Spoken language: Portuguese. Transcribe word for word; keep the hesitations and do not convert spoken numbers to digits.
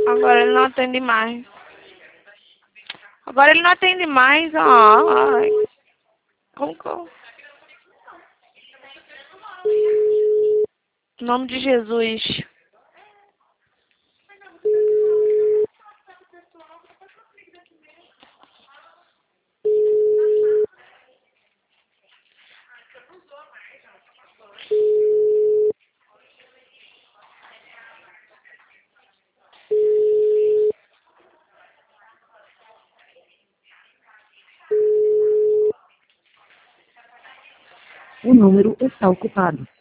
Agora ele não atende mais. Agora ele não atende mais. Ai. Como que eu... Em nome de Jesus. O número está ocupado.